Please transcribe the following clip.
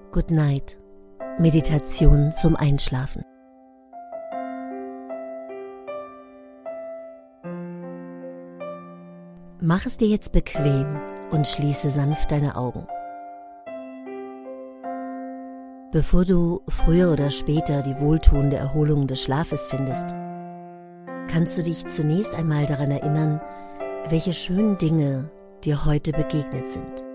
Good Night. Meditation zum Einschlafen. Mach es dir jetzt bequem und schließe sanft deine Augen. Bevor du früher oder später die wohltuende Erholung des Schlafes findest, kannst du dich zunächst einmal daran erinnern, welche schönen Dinge dir heute begegnet sind.